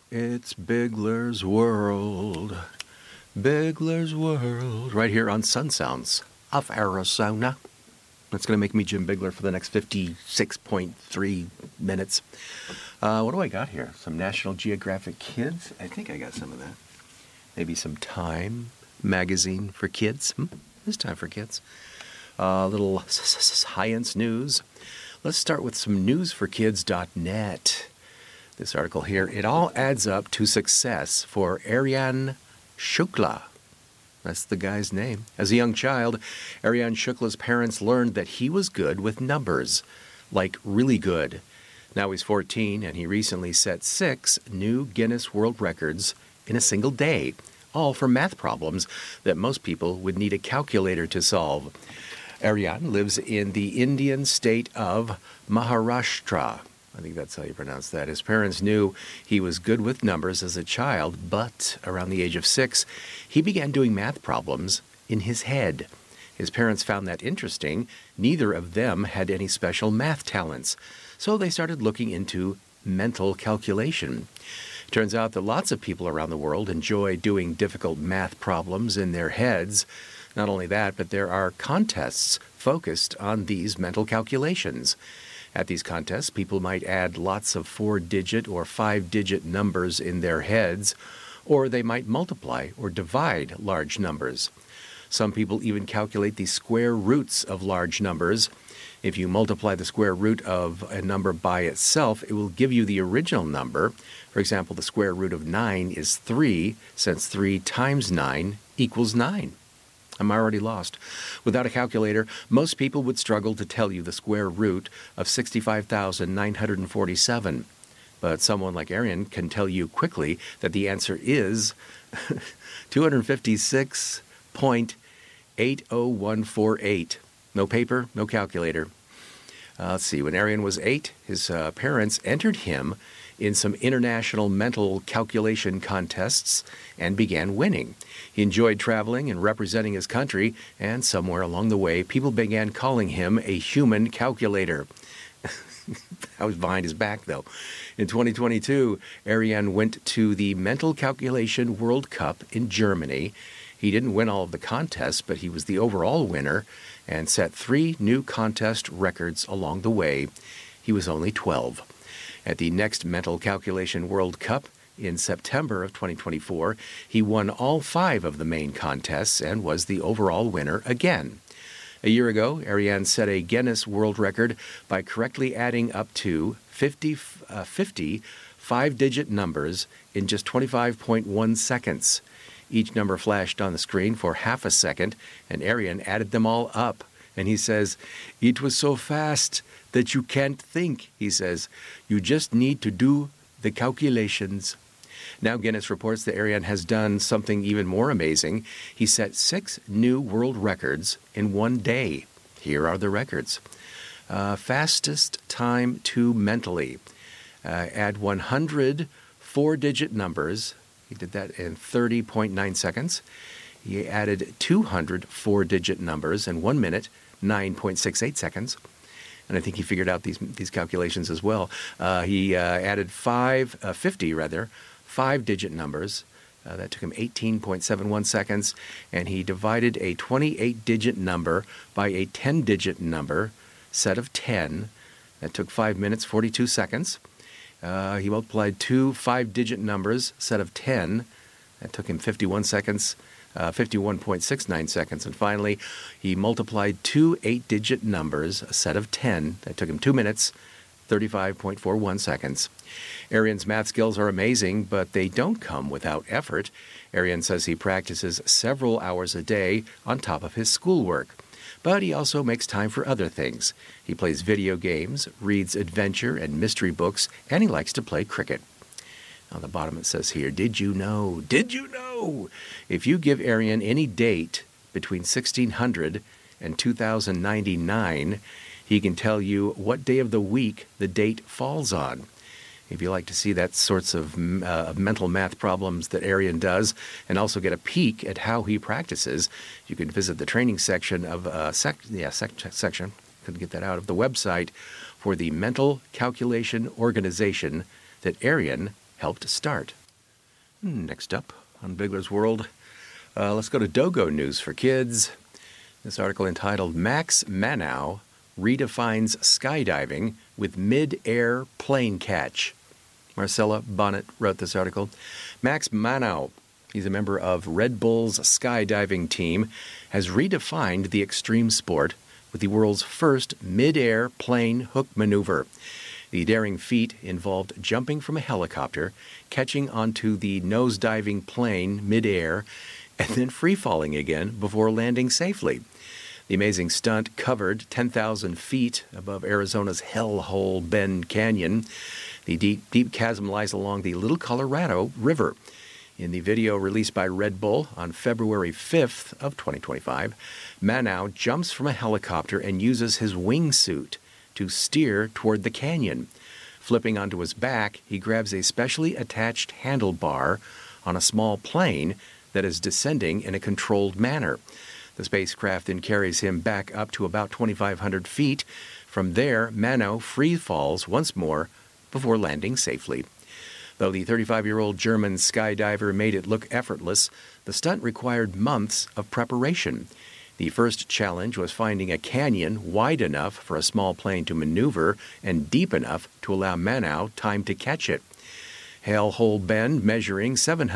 It's Bigler's World. Bigler's World. Right here on Sun Sounds of Arizona. That's going to make me Jim Bigler for the next 56.3 minutes. What do I got here? Some National Geographic Kids? I think I got some of that. Maybe some Time magazine for kids. It's time for kids. A little science news. Let's start with some newsforkids.net. This article here, it all adds up to success for Aryan Shukla. That's the guy's name. As a young child, Aryan Shukla's parents learned that he was good with numbers, like really good. Now he's 14, and he recently set 6 new Guinness World Records in a single day, all for math problems that most people would need a calculator to solve. Aryan lives in the Indian state of Maharashtra. I think that's how you pronounce that. His parents knew he was good with numbers as a child, but around the age of 6, he began doing math problems in his head. His parents found that interesting. Neither of them had any special math talents, so they started looking into mental calculation. Turns out that lots of people around the world enjoy doing difficult math problems in their heads. Not only that, but there are contests focused on these mental calculations. At these contests, people might add lots of 4-digit or 5-digit numbers in their heads, or they might multiply or divide large numbers. Some people even calculate the square roots of large numbers. If you multiply the square root of a number by itself, it will give you the original number. For example, the square root of 9 is 3, since 3 times 9 equals 9. I'm already lost. Without a calculator, most people would struggle to tell you the square root of 65,947. But someone like Aryan can tell you quickly that the answer is 256.80148. No paper, no calculator. Let's see, when Aryan was 8, his parents entered him in some international mental calculation contests and began winning. He enjoyed traveling and representing his country, and somewhere along the way, people began calling him a human calculator. I was behind his back, though. In 2022, Aryan went to the Mental Calculation World Cup in Germany. He didn't win all of the contests, but he was the overall winner and set 3 new contest records along the way. He was only 12. At the next Mental Calculation World Cup in September of 2024, he won all 5 of the main contests and was the overall winner again. A year ago, Aryan set a Guinness World Record by correctly adding up to 50 5-digit numbers in just 25.1 seconds. Each number flashed on the screen for half a second, and Aryan added them all up. And he says, "It was so fast that you can't think," he says. "You just need to do the calculations." Now Guinness reports that Aryan has done something even more amazing. He set 6 new world records in one day. Here are the records. Fastest time to mentally. Add 100 4-digit numbers. He did that in 30.9 seconds. He added 200 4-digit numbers in 1 minute, 9.68 seconds. And I think he figured out these calculations as well. He added 50 5-digit numbers. That took him 18.71 seconds. And he divided a 28-digit number by a 10-digit number, set of 10. That took 5 minutes, 42 seconds. He multiplied 2 5-digit numbers, set of 10. That took him 51 seconds. 51.69 seconds. And finally, he multiplied 2 8-digit numbers, a set of 10. That took him 2 minutes, 35.41 seconds. Aryan's math skills are amazing, but they don't come without effort. Aryan says he practices several hours a day on top of his schoolwork. But he also makes time for other things. He plays video games, reads adventure and mystery books, and he likes to play cricket. On the bottom it says here, did you know? If you give Aryan any date between 1600 and 2099, he can tell you what day of the week the date falls on. If you like to see that sorts of mental math problems that Aryan does and also get a peek at how he practices, you can visit the training section of section, couldn't get that out, of the website for the Mental Calculation Organization that Aryan helped start. Next up on Bigler's World, let's go to Dogo News for Kids. This article entitled Max Manow Redefines Skydiving with Mid-Air Plane Catch. Marcella Bonnet wrote this article. Max Manow, he's a member of Red Bull's skydiving team, has redefined the extreme sport with the world's first mid-air plane hook maneuver. The daring feat involved jumping from a helicopter, catching onto the nose-diving plane mid-air, and then free-falling again before landing safely. The amazing stunt covered 10,000 feet above Arizona's Hellhole Bend Canyon. The deep chasm lies along the Little Colorado River. In the video released by Red Bull on February 5th of 2025, Manow jumps from a helicopter and uses his wingsuit to steer toward the canyon. Flipping onto his back, he grabs a specially attached handlebar on a small plane that is descending in a controlled manner. The spacecraft then carries him back up to about 2,500 feet. From there, Manow free falls once more before landing safely. Though the 35-year-old German skydiver made it look effortless, the stunt required months of preparation. The first challenge was finding a canyon wide enough for a small plane to maneuver and deep enough to allow Manow time to catch it. Hellhole Bend, measuring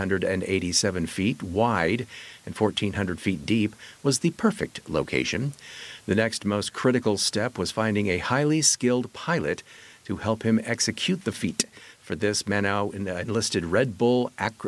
787 feet wide and 1,400 feet deep, was the perfect location. The next most critical step was finding a highly skilled pilot to help him execute the feat. For this, Manow enlisted Red Bull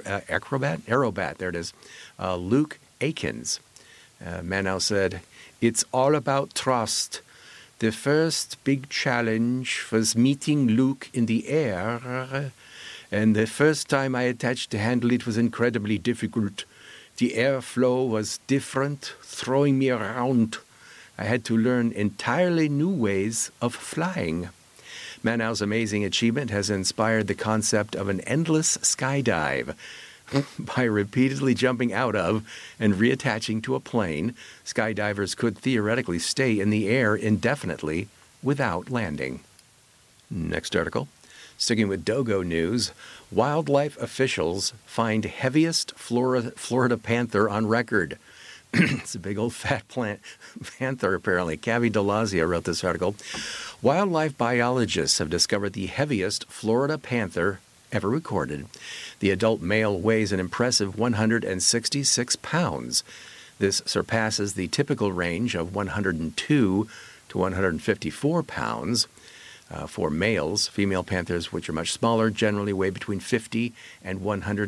Aerobat, there it is, Luke Akins. Manow said, "It's all about trust. The first big challenge was meeting Luke in the air, and the first time I attached the handle, it was incredibly difficult. The airflow was different, throwing me around. I had to learn entirely new ways of flying." Manow's amazing achievement has inspired the concept of an endless skydive. By repeatedly jumping out of and reattaching to a plane, skydivers could theoretically stay in the air indefinitely without landing. Next article. Sticking with Dogo News, wildlife officials find heaviest Florida panther on record. It's a big old fat panther, apparently. Cavi DeLazia wrote this article. Wildlife biologists have discovered the heaviest Florida panther ever recorded. The adult male weighs an impressive 166 pounds. This surpasses the typical range of 102 to 154 pounds. For males, female panthers, which are much smaller, generally weigh between 50 and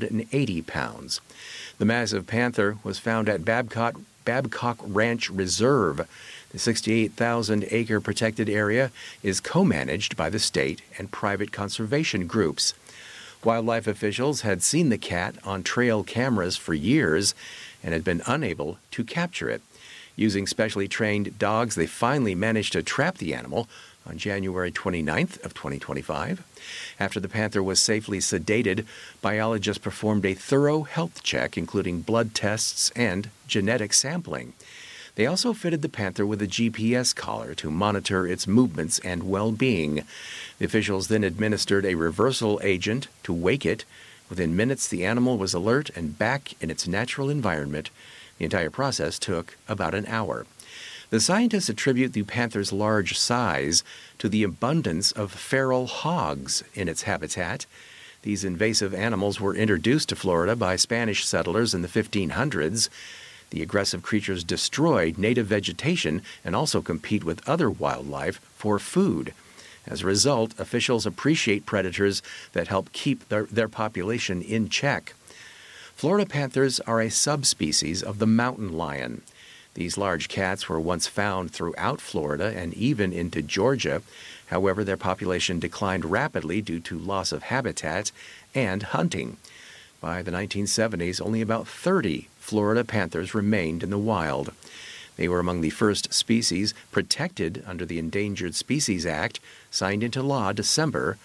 180 pounds. The massive panther was found at Babcock Ranch Reserve. The 68,000-acre protected area is co-managed by the state and private conservation groups. Wildlife officials had seen the cat on trail cameras for years and had been unable to capture it. Using specially trained dogs, they finally managed to trap the animal on January 29th of 2025. After the panther was safely sedated, biologists performed a thorough health check, including blood tests and genetic sampling. They also fitted the panther with a GPS collar to monitor its movements and well-being. The officials then administered a reversal agent to wake it. Within minutes, the animal was alert and back in its natural environment. The entire process took about an hour. The scientists attribute the panther's large size to the abundance of feral hogs in its habitat. These invasive animals were introduced to Florida by Spanish settlers in the 1500s. The aggressive creatures destroy native vegetation and also compete with other wildlife for food. As a result, officials appreciate predators that help keep their population in check. Florida panthers are a subspecies of the mountain lion. These large cats were once found throughout Florida and even into Georgia. However, their population declined rapidly due to loss of habitat and hunting. By the 1970s, only about 30 Florida panthers remained in the wild. They were among the first species protected under the Endangered Species Act, signed into law December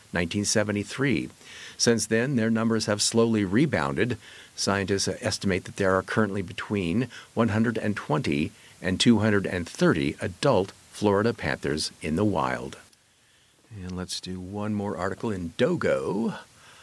1973. Since then, their numbers have slowly rebounded. Scientists estimate that there are currently between 120 and 230 adult Florida panthers in the wild. And let's do one more article in Dogo.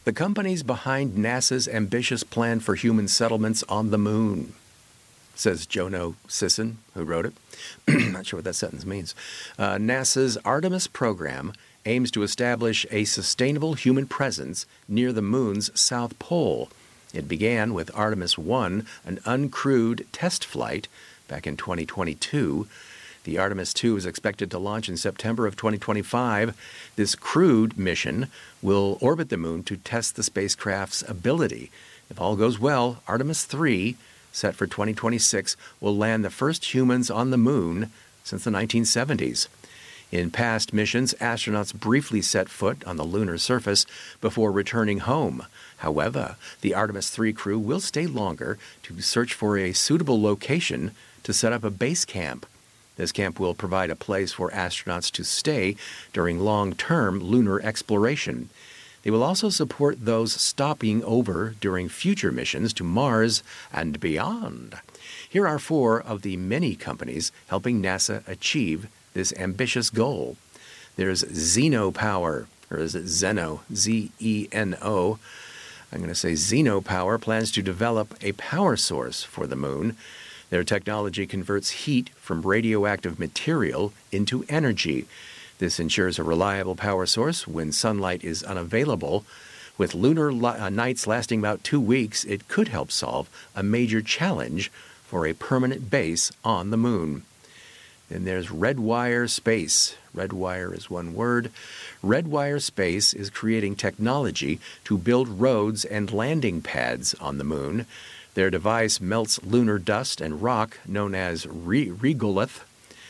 The companies behind NASA's ambitious plan for human settlements on the moon, says Jono Sisson, who wrote it. Not sure what that sentence means. NASA's Artemis program aims to establish a sustainable human presence near the moon's south pole. It began with Artemis 1, an uncrewed test flight back in 2022. The Artemis 2 is expected to launch in September of 2025. This crewed mission will orbit the moon to test the spacecraft's ability. If all goes well, Artemis 3, set for 2026, will land the first humans on the moon since the 1970s. In past missions, astronauts briefly set foot on the lunar surface before returning home. However, the Artemis 3 crew will stay longer to search for a suitable location to set up a base camp. This camp will provide a place for astronauts to stay during long-term lunar exploration. They will also support those stopping over during future missions to Mars and beyond. Here are 4 of the many companies helping NASA achieve this ambitious goal. There's Zeno Power, or is it Zeno? Z-E-N-O. I'm going to say Zeno Power plans to develop a power source for the moon. Their technology converts heat from radioactive material into energy. This ensures a reliable power source when sunlight is unavailable. With lunar nights lasting about 2 weeks, it could help solve a major challenge for a permanent base on the moon. Then there's Redwire Space. Redwire is one word. Redwire Space is creating technology to build roads and landing pads on the moon. Their device melts lunar dust and rock known as regolith,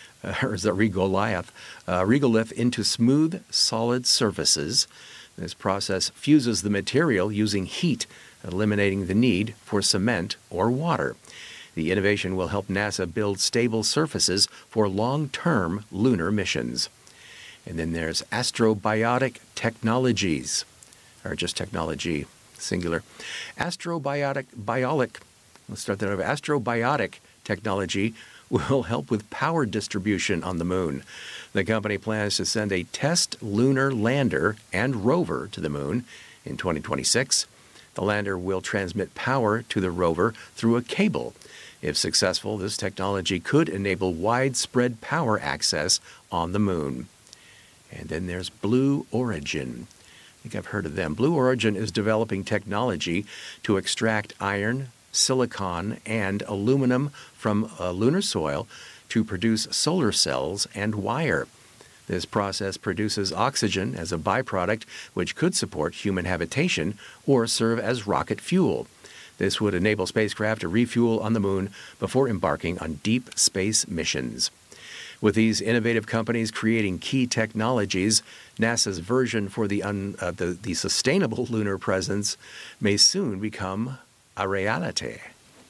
regolith into smooth, solid surfaces. This process fuses the material using heat, eliminating the need for cement or water. The innovation will help NASA build stable surfaces for long-term lunar missions. And then there's Astrobiotic Technologies, or just technology, singular. Astrobiotic technology will help with power distribution on the moon. The company plans to send a test lunar lander and rover to the moon in 2026. The lander will transmit power to the rover through a cable. If successful, this technology could enable widespread power access on the moon. And then there's Blue Origin. I think I've heard of them. Blue Origin is developing technology to extract iron, silicon, and aluminum from lunar soil to produce solar cells and wire. This process produces oxygen as a byproduct, which could support human habitation or serve as rocket fuel. This would enable spacecraft to refuel on the moon before embarking on deep space missions. With these innovative companies creating key technologies, NASA's version for the sustainable lunar presence may soon become a reality.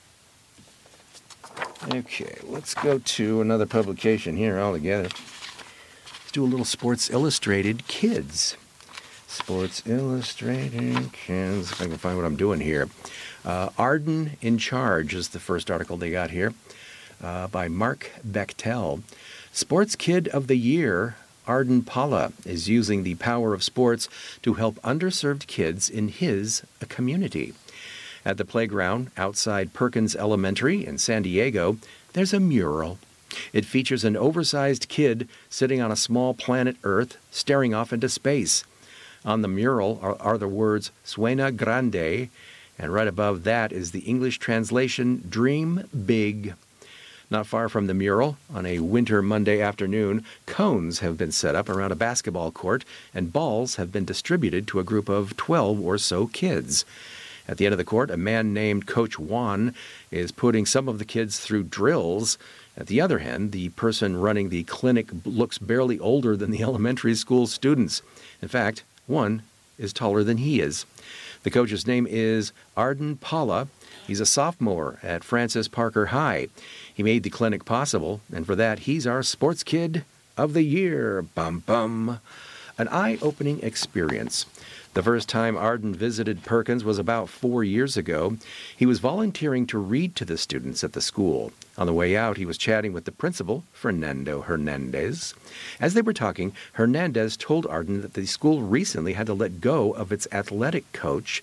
Okay, let's go to another publication here altogether. Let's do a little Sports Illustrated Kids. Sports Illustrated Kids. If I can find what I'm doing here. Arden in Charge is the first article they got here by Mark Bechtel. Sports Kid of the Year, Arden Pala, is using the power of sports to help underserved kids in his community. At the playground outside Perkins Elementary in San Diego, there's a mural. It features an oversized kid sitting on a small planet Earth, staring off into space. On the mural are the words Sueña Grande, and right above that is the English translation, Dream Big. Not far from the mural, on a winter Monday afternoon, cones have been set up around a basketball court, and balls have been distributed to a group of 12 or so kids. At the end of the court, a man named Coach Juan is putting some of the kids through drills. At the other end, the person running the clinic looks barely older than the elementary school students. In fact, one is taller than he is. The coach's name is Arden Pala. He's a sophomore at Francis Parker High. He made the clinic possible, and for that, he's our Sports Kid of the Year. Bum bum. An eye-opening experience. The first time Arden visited Perkins was about 4 years ago. He was volunteering to read to the students at the school. On the way out, he was chatting with the principal, Fernando Hernandez. As they were talking, Hernandez told Arden that the school recently had to let go of its athletics coach,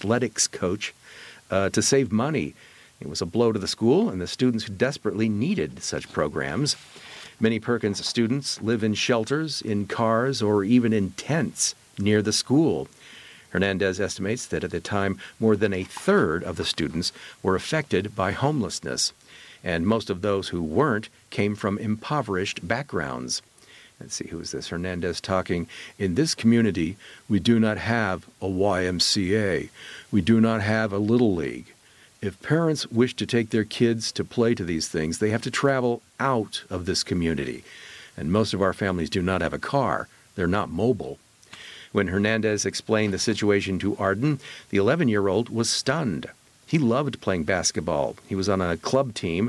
to save money. It was a blow to the school and the students who desperately needed such programs. Many Perkins students live in shelters, in cars, or even in tents near the school. Hernandez estimates that at the time, more than a third of the students were affected by homelessness, and most of those who weren't came from impoverished backgrounds. Let's see, who is this? Hernandez talking. In this community, we do not have a YMCA. We do not have a Little League. If parents wish to take their kids to play to these things, they have to travel out of this community. And most of our families do not have a car. They're not mobile. When Hernandez explained the situation to Arden, the 11-year-old was stunned. He loved playing basketball. He was on a club team,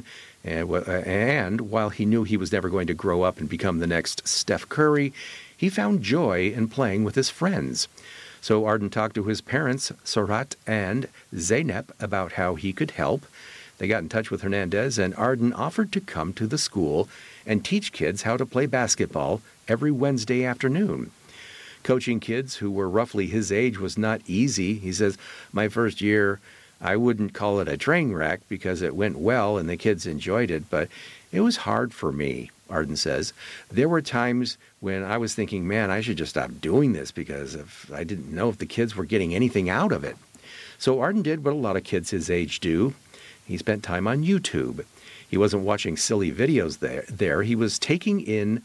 and while he knew he was never going to grow up and become the next Steph Curry, he found joy in playing with his friends. So Arden talked to his parents, Surat and Zeynep, about how he could help. They got in touch with Hernandez, and Arden offered to come to the school and teach kids how to play basketball every Wednesday afternoon. Coaching kids who were roughly his age was not easy. He says, my first year, I wouldn't call it a train wreck because it went well and the kids enjoyed it, but it was hard for me, Arden says. There were times when I was thinking, man, I should just stop doing this because I didn't know if the kids were getting anything out of it. So Arden did what a lot of kids his age do. He spent time on YouTube. He wasn't watching silly videos there. He was taking in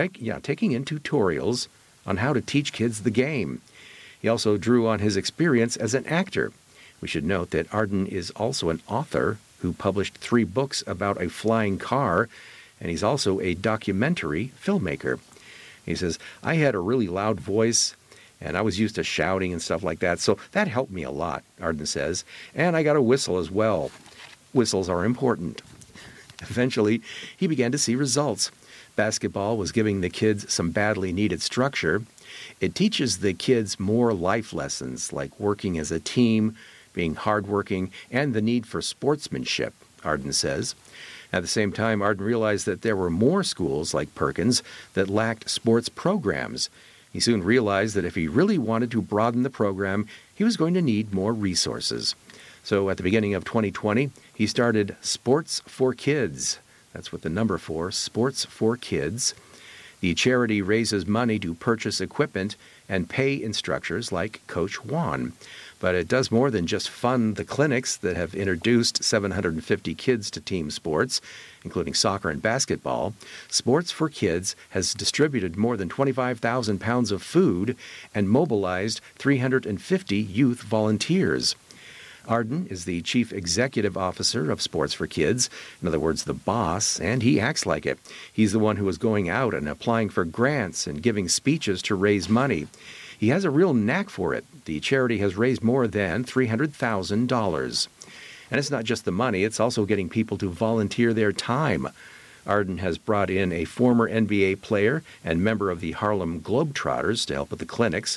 tutorials on how to teach kids the game. He also drew on his experience as an actor. We should note that Arden is also an author who published 3 books about a flying car, and he's also a documentary filmmaker. He says, I had a really loud voice, and I was used to shouting and stuff like that, so that helped me a lot, Arden says, and I got a whistle as well. Whistles are important. Eventually, he began to see results. Basketball was giving the kids some badly needed structure. It teaches the kids more life lessons like working as a team, being hardworking, and the need for sportsmanship, Arden says. At the same time, Arden realized that there were more schools like Perkins that lacked sports programs. He soon realized that if he really wanted to broaden the program, he was going to need more resources. So at the beginning of 2020, he started Sports for Kids. That's what the number for, Sports for Kids. The charity raises money to purchase equipment and pay instructors like Coach Juan. But it does more than just fund the clinics that have introduced 750 kids to team sports, including soccer and basketball. Sports for Kids has distributed more than 25,000 pounds of food and mobilized 350 youth volunteers. Arden is the chief executive officer of Sports for Kids, in other words, the boss, and he acts like it. He's the one who is going out and applying for grants and giving speeches to raise money. He has a real knack for it. The charity has raised more than $300,000. And it's not just the money, it's also getting people to volunteer their time. Arden has brought in a former NBA player and member of the Harlem Globetrotters to help with the clinics.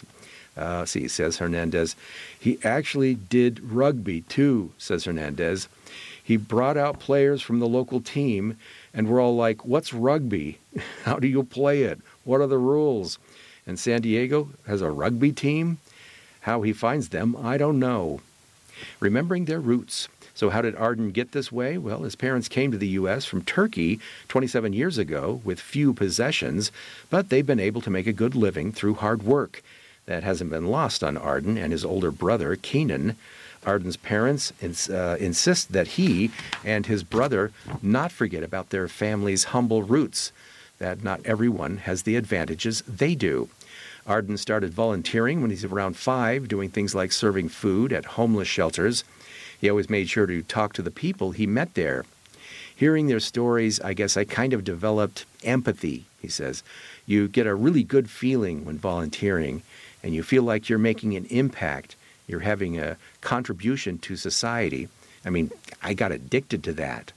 Says Hernandez. He actually did rugby, too, says Hernandez. He brought out players from the local team, and we're all like, what's rugby? How do you play it? What are the rules? And San Diego has a rugby team? How he finds them, I don't know. Remembering their roots. So how did Arden get this way? Well, his parents came to the U.S. from Turkey 27 years ago with few possessions, but they've been able to make a good living through hard work. That hasn't been lost on Arden and his older brother, Kenan. Arden's parents insist that he and his brother not forget about their family's humble roots, that not everyone has the advantages they do. Arden started volunteering when he's around 5, doing things like serving food at homeless shelters. He always made sure to talk to the people he met there. Hearing their stories, I guess I kind of developed empathy, he says. You get a really good feeling when volunteering, and you feel like you're making an impact. You're having a contribution to society. I mean, I got addicted to that.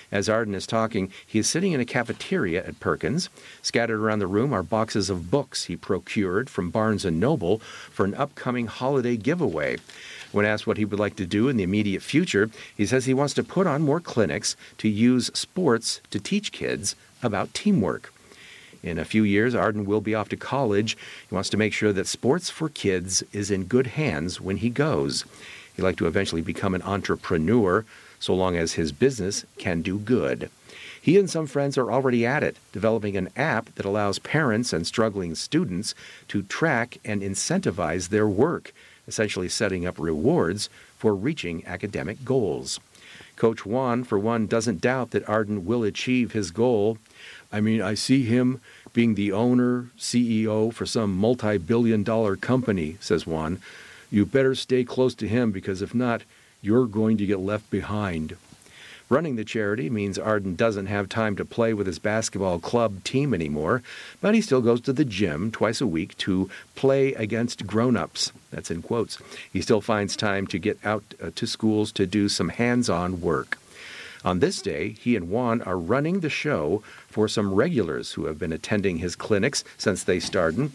As Arden is talking, he is sitting in a cafeteria at Perkins. Scattered around the room are boxes of books he procured from Barnes & Noble for an upcoming holiday giveaway. When asked what he would like to do in the immediate future, he says he wants to put on more clinics to use sports to teach kids about teamwork. In a few years, Arden will be off to college. He wants to make sure that sports for kids is in good hands when he goes. He'd like to eventually become an entrepreneur, so long as his business can do good. He and some friends are already at it, developing an app that allows parents and struggling students to track and incentivize their work, essentially setting up rewards for reaching academic goals. Coach Juan, for one, doesn't doubt that Arden will achieve his goal. I see him being the owner, CEO for some multi-billion-dollar company, says Juan. You better stay close to him because if not, you're going to get left behind. Running the charity means Arden doesn't have time to play with his basketball club team anymore, but he still goes to the gym twice a week to play against grown-ups. That's in quotes. He still finds time to get out to schools to do some hands-on work. On this day, he and Juan are running the show for some regulars who have been attending his clinics since they started.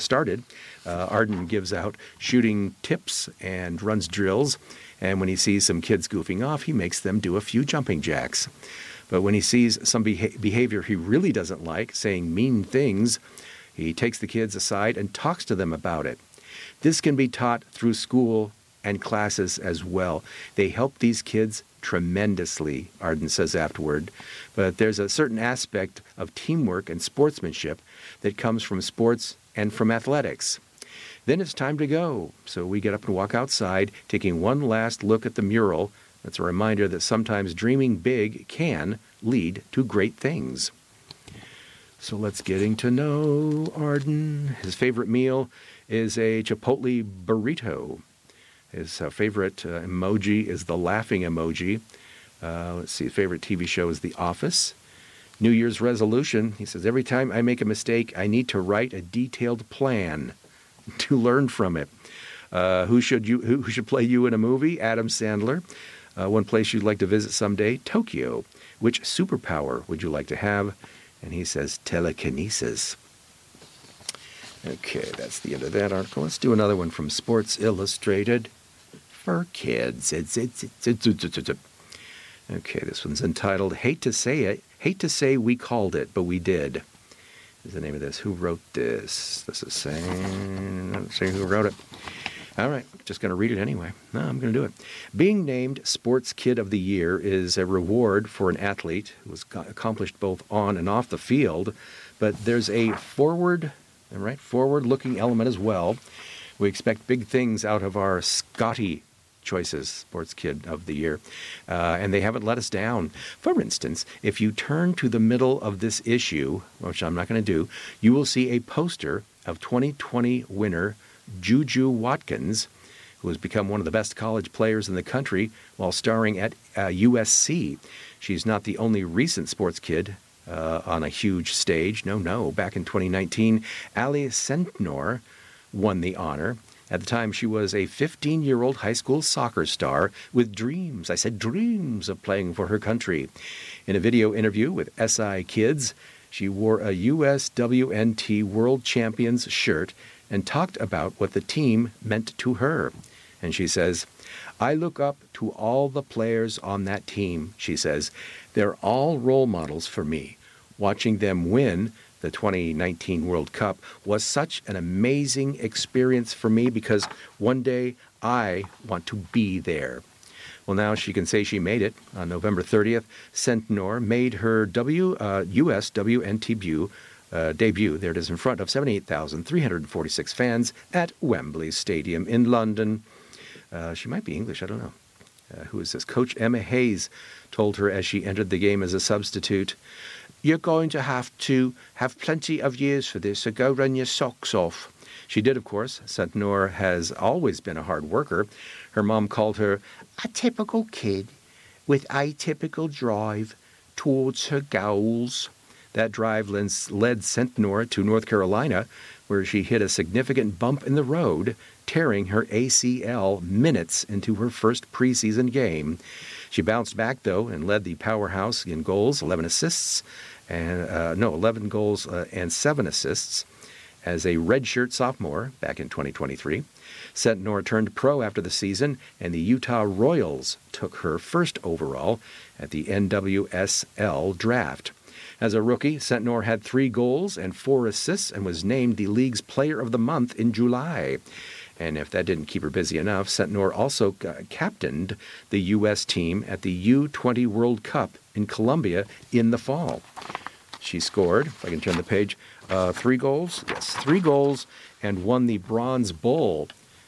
Arden gives out shooting tips and runs drills, and when he sees some kids goofing off, he makes them do a few jumping jacks. But when he sees some behavior he really doesn't like, saying mean things, he takes the kids aside and talks to them about it. This can be taught through school and classes as well. They help these kids tremendously, Arden says afterward. But there's a certain aspect of teamwork and sportsmanship that comes from sports and from athletics. Then it's time to go. So we get up and walk outside, taking one last look at the mural. That's a reminder that sometimes dreaming big can lead to great things. So let's getting to know Arden. His favorite meal is a Chipotle burrito. His favorite emoji is the laughing emoji. Let's see, his favorite TV show is The Office. New Year's resolution, he says, every time I make a mistake, I need to write a detailed plan to learn from it. Who should play you in a movie? Adam Sandler. One place you'd like to visit someday? Tokyo. Which superpower would you like to have? And he says telekinesis. Okay, that's the end of that article. Let's do another one from Sports Illustrated for kids. Okay, this one's entitled Hate to Say We Called It, But We Did. Is the name of this. Who wrote this? This is saying, not saying who wrote it. All right, just going to read it anyway. No, I'm going to do it. Being named Sports Kid of the Year is a reward for an athlete who has accomplished both on and off the field, but there's a forward-looking element as well. We expect big things out of our Scotty choices, Sports Kid of the Year, and they haven't let us down. For instance, if you turn to the middle of this issue, which I'm not going to do, you will see a poster of 2020 winner Juju Watkins, who has become one of the best college players in the country while starring at USC. She's not the only recent sports kid on a huge stage. No. Back in 2019, Ali Sentnor won the honor. At the time, she was a 15-year-old high school soccer star with dreams, of playing for her country. In a video interview with SI Kids, she wore a USWNT World Champions shirt and talked about what the team meant to her. And she says, I look up to all the players on that team, she says. They're all role models for me. Watching them win the 2019 World Cup was such an amazing experience for me because one day I want to be there. Well, now she can say she made it. On November 30th, Sentnor made her USWNT debut. There it is in front of 78,346 fans at Wembley Stadium in London. She might be English, I don't know. Who is this? Coach Emma Hayes told her as she entered the game as a substitute, you're going to have plenty of years for this, so go run your socks off. She did, of course. Sentnor has always been a hard worker. Her mom called her a typical kid with atypical drive towards her goals. That drive led Sentnor to North Carolina, where she hit a significant bump in the road, tearing her ACL minutes into her first preseason game. She bounced back, though, and led the powerhouse in goals, 11 assists, and 11 goals and 7 assists as a redshirt sophomore back in 2023. Sentnor turned pro after the season, and the Utah Royals took her first overall at the NWSL draft. As a rookie, Sentnor had 3 goals and 4 assists and was named the league's Player of the Month in July. And if that didn't keep her busy enough, Sentnor also captained the U.S. team at the U20 World Cup in Colombia in the fall. She scored, if I can turn the page, 3 goals. Yes, 3 goals, and won the Bronze Bull.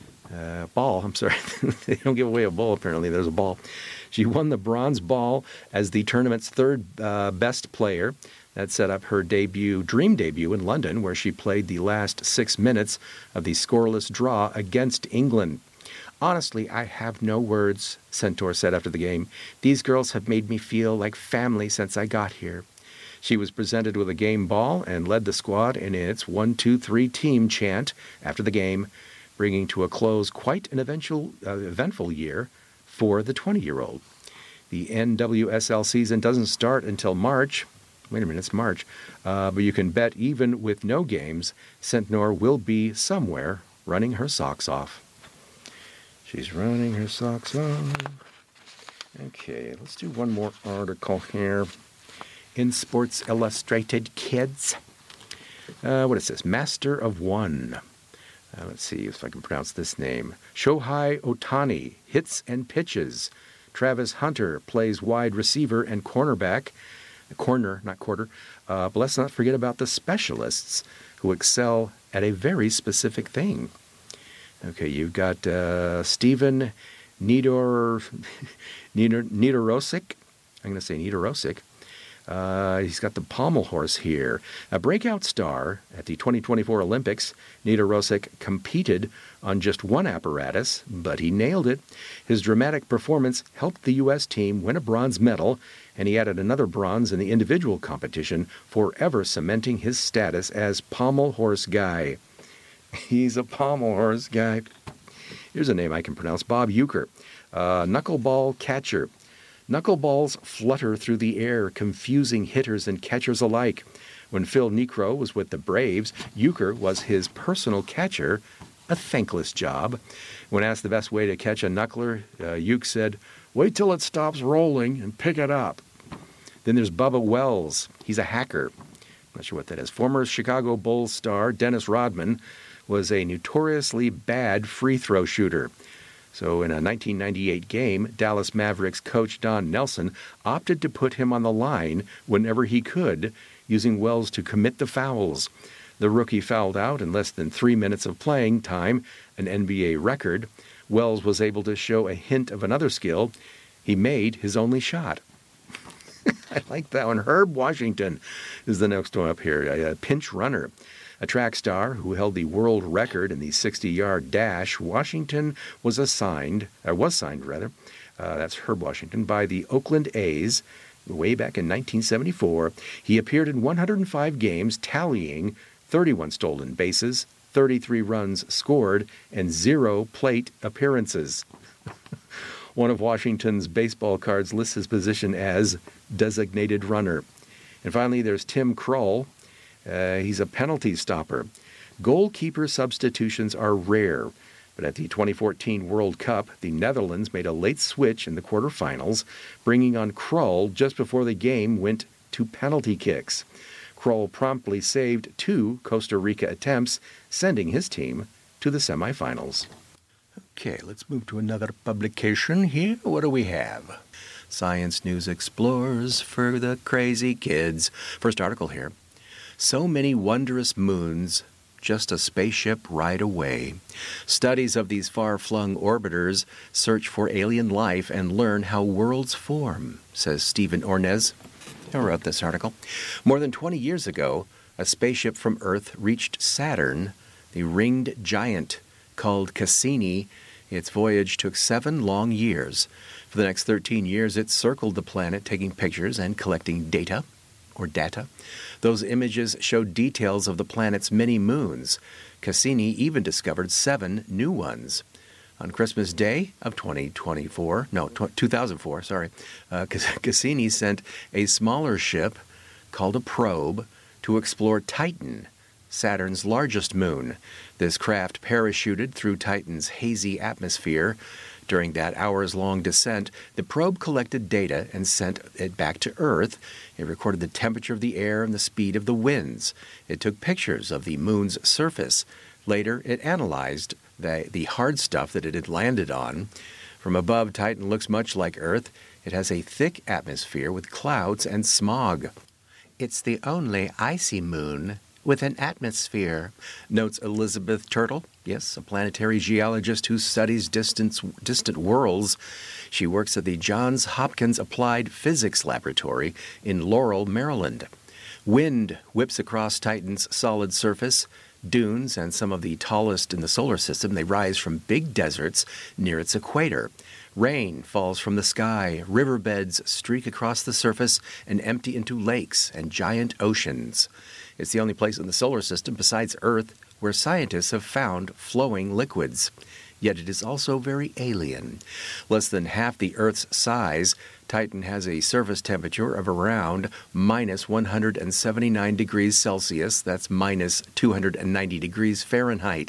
They don't give away a bull, apparently. There's a ball. She won the Bronze Ball as the tournament's third best player. That set up her dream debut in London, where she played the last 6 minutes of the scoreless draw against England. Honestly, I have no words, Sentnor said after the game. These girls have made me feel like family since I got here. She was presented with a game ball and led the squad in its 1-2-3 team chant after the game, bringing to a close quite an eventful year for the 20-year-old. The NWSL season doesn't start until March. Wait a minute, it's March. But you can bet even with no games, Sentnor will be somewhere running her socks off. She's running her socks off. Okay, let's do one more article here. In Sports Illustrated Kids. What is this? Master of One. Let's see if I can pronounce this name. Shohei Ohtani, hits and pitches. Travis Hunter plays wide receiver and cornerback. Corner, not quarter. But let's not forget about the specialists who excel at a very specific thing. Okay, you've got Steven Niedorosek. I'm going to say Niedorosek. He's got the pommel horse here. A breakout star at the 2024 Olympics, Niedorosek competed on just one apparatus, but he nailed it. His dramatic performance helped the U.S. team win a bronze medal, and he added another bronze in the individual competition, forever cementing his status as pommel horse guy. He's a pommel horse guy. Here's a name I can pronounce. Bob Uecker, knuckleball catcher. Knuckleballs flutter through the air, confusing hitters and catchers alike. When Phil Niekro was with the Braves, Uecker was his personal catcher, a thankless job. When asked the best way to catch a knuckler, Uecker said, "Wait till it stops rolling and pick it up." Then there's Bubba Wells. He's a hacker. I'm not sure what that is. Former Chicago Bulls star Dennis Rodman was a notoriously bad free throw shooter. So in a 1998 game, Dallas Mavericks coach Don Nelson opted to put him on the line whenever he could, using Wells to commit the fouls. The rookie fouled out in less than 3 minutes of playing time, an NBA record. Wells was able to show a hint of another skill. He made his only shot. I like that one. Herb Washington is the next one up here, a pinch runner. A track star who held the world record in the 60-yard dash, Washington was signed, that's Herb Washington, by the Oakland A's way back in 1974. He appeared in 105 games, tallying 31 stolen bases, 33 runs scored, and 0 plate appearances. One of Washington's baseball cards lists his position as designated runner. And finally, there's Tim Krul. He's a penalty stopper. Goalkeeper substitutions are rare, but at the 2014 World Cup, the Netherlands made a late switch in the quarterfinals, bringing on Krul just before the game went to penalty kicks. Krul promptly saved 2 Costa Rica attempts, sending his team to the semifinals. Okay, let's move to another publication here. What do we have? Science News Explorers for the crazy kids. First article here. So many wondrous moons, just a spaceship ride away. Studies of these far-flung orbiters search for alien life and learn how worlds form, says Stephen Ornez, who wrote this article. More than 20 years ago, a spaceship from Earth reached Saturn, the ringed giant called Cassini. Its voyage took 7 long years. For the next 13 years, it circled the planet, taking pictures and collecting data. Those images showed details of the planet's many moons. Cassini even discovered 7 new ones. On Christmas Day of 2004, Cassini sent a smaller ship called a probe to explore Titan, Saturn's largest moon. This craft parachuted through Titan's hazy atmosphere. During that hours-long descent, the probe collected data and sent it back to Earth. It recorded the temperature of the air and the speed of the winds. It took pictures of the moon's surface. Later, it analyzed the hard stuff that it had landed on. From above, Titan looks much like Earth. It has a thick atmosphere with clouds and smog. It's the only icy moon with an atmosphere, notes Elizabeth Turtle. Yes, a planetary geologist who studies distant worlds. She works at the Johns Hopkins Applied Physics Laboratory in Laurel, Maryland. Wind whips across Titan's solid surface. Dunes and some of the tallest in the solar system, they rise from big deserts near its equator. Rain falls from the sky, riverbeds streak across the surface and empty into lakes and giant oceans. It's the only place in the solar system besides Earth where scientists have found flowing liquids. Yet it is also very alien. Less than half the Earth's size, Titan has a surface temperature of around minus 179 degrees Celsius. That's minus 290 degrees Fahrenheit.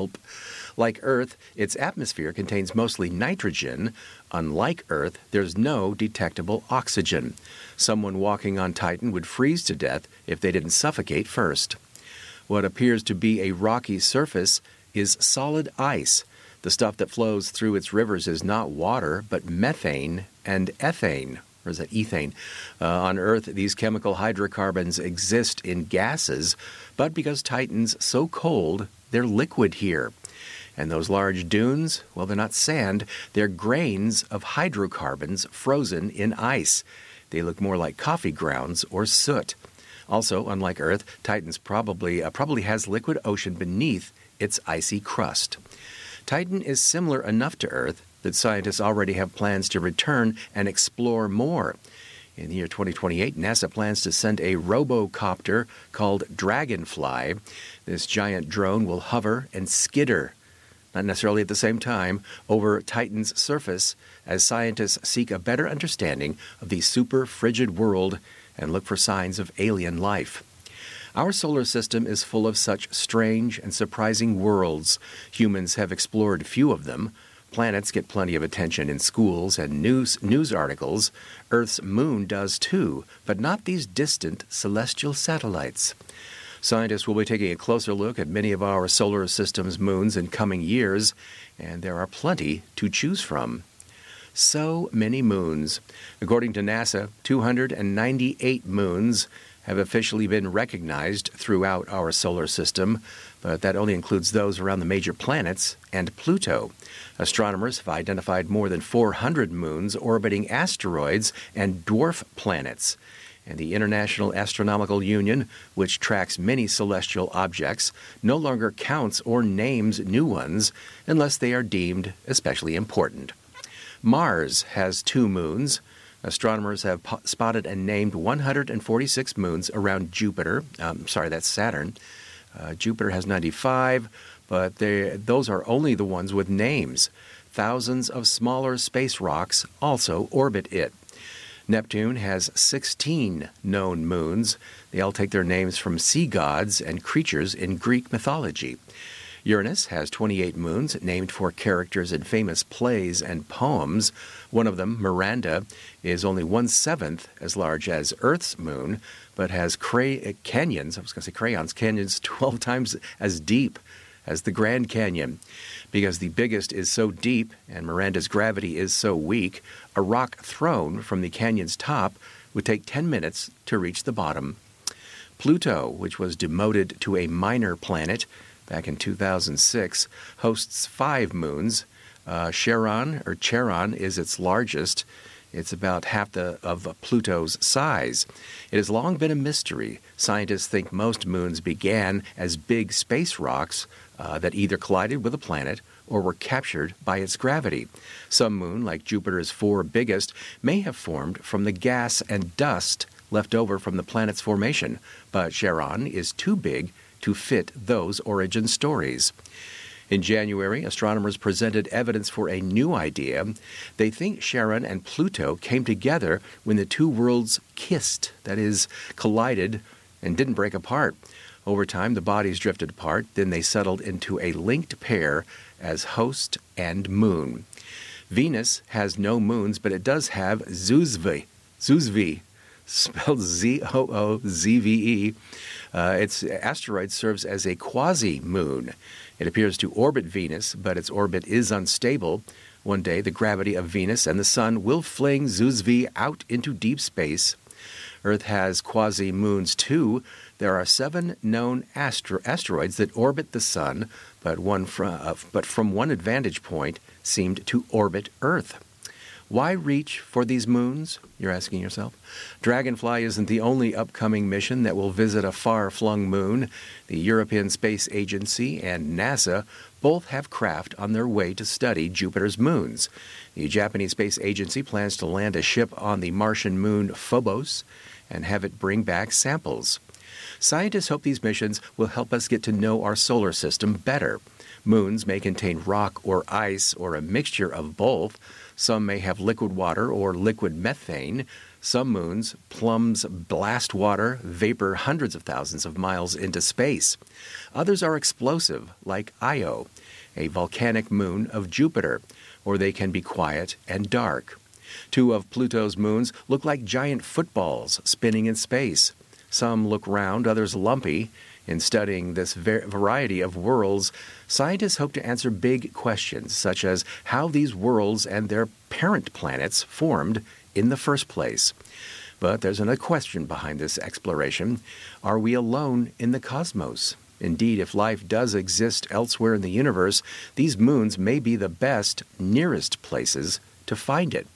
Like Earth, its atmosphere contains mostly nitrogen. Unlike Earth, there's no detectable oxygen. Someone walking on Titan would freeze to death if they didn't suffocate first. What appears to be a rocky surface is solid ice. The stuff that flows through its rivers is not water, but methane and ethane. Or is that ethane? On Earth, these chemical hydrocarbons exist in gases, but because Titan's so cold, they're liquid here. And those large dunes, well, they're not sand, they're grains of hydrocarbons frozen in ice. They look more like coffee grounds or soot. Also, unlike Earth, Titan's probably has liquid ocean beneath its icy crust. Titan is similar enough to Earth that scientists already have plans to return and explore more. In the year 2028, NASA plans to send a robocopter called Dragonfly. This giant drone will hover and skitter, not necessarily at the same time, over Titan's surface as scientists seek a better understanding of the super frigid world and look for signs of alien life. Our solar system is full of such strange and surprising worlds. Humans have explored few of them. Planets get plenty of attention in schools and news articles. Earth's moon does too, but not these distant celestial satellites. Scientists will be taking a closer look at many of our solar system's moons in coming years, and there are plenty to choose from. So many moons. According to NASA, 298 moons have officially been recognized throughout our solar system, but that only includes those around the major planets and Pluto. Astronomers have identified more than 400 moons orbiting asteroids and dwarf planets. And the International Astronomical Union, which tracks many celestial objects, no longer counts or names new ones unless they are deemed especially important. Mars has 2 moons. Astronomers have spotted and named 146 moons around Jupiter. That's Saturn. Jupiter has 95, but those are only the ones with names. Thousands of smaller space rocks also orbit it. Neptune has 16 known moons. They all take their names from sea gods and creatures in Greek mythology. Uranus has 28 moons named for characters in famous plays and poems. One of them, Miranda, is only 1/7 as large as Earth's moon, but has canyons 12 times as deep as the Grand Canyon. Because the biggest is so deep and Miranda's gravity is so weak, a rock thrown from the canyon's top would take 10 minutes to reach the bottom. Pluto, which was demoted to a minor planet back in 2006, hosts 5 moons. Charon is its largest. It's about half of Pluto's size. It has long been a mystery. Scientists think most moons began as big space rocks that either collided with a planet or were captured by its gravity. Some moon, like Jupiter's 4 biggest, may have formed from the gas and dust left over from the planet's formation, but Charon is too big to fit those origin stories. In January, astronomers presented evidence for a new idea. They think Charon and Pluto came together when the two worlds kissed, that is, collided, and didn't break apart. Over time, the bodies drifted apart, then they settled into a linked pair as host and moon. Venus has no moons, but it does have Zoozve, spelled Zoozve. Its asteroid serves as a quasi-moon. It appears to orbit Venus, but its orbit is unstable. One day, the gravity of Venus and the Sun will fling Zoozve out into deep space. Earth has quasi-moons too. There are 7 known asteroids that orbit the Sun, but from one vantage point seemed to orbit Earth. Why reach for these moons, you're asking yourself? Dragonfly isn't the only upcoming mission that will visit a far-flung moon. The European Space Agency and NASA both have craft on their way to study Jupiter's moons. The Japanese Space Agency plans to land a ship on the Martian moon Phobos and have it bring back samples. Scientists hope these missions will help us get to know our solar system better. Moons may contain rock or ice or a mixture of both. Some may have liquid water or liquid methane. Some moons plunge blast water, vapor hundreds of thousands of miles into space. Others are explosive, like Io, a volcanic moon of Jupiter, or they can be quiet and dark. 2 of Pluto's moons look like giant footballs spinning in space. Some look round, others lumpy. In studying this variety of worlds, scientists hope to answer big questions, such as how these worlds and their parent planets formed in the first place. But there's another question behind this exploration. Are we alone in the cosmos? Indeed, if life does exist elsewhere in the universe, these moons may be the best, nearest places to find it.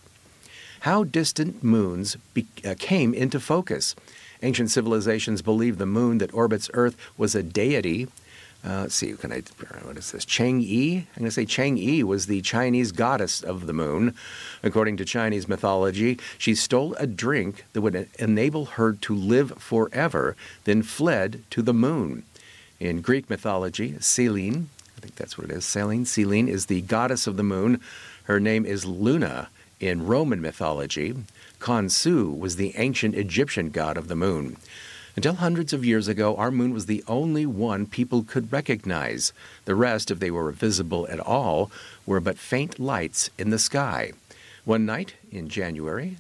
How distant moons came into focus. Ancient civilizations believed the moon that orbits Earth was a deity. Let's see, what is this? Chang'e? I'm going to say Chang'e was the Chinese goddess of the moon. According to Chinese mythology, she stole a drink that would enable her to live forever, then fled to the moon. In Greek mythology, Selene, I think that's what it is, Selene is the goddess of the moon. Her name is Luna. In Roman mythology, Khonsu was the ancient Egyptian god of the moon. Until hundreds of years ago, our moon was the only one people could recognize. The rest, if they were visible at all, were but faint lights in the sky. One night in January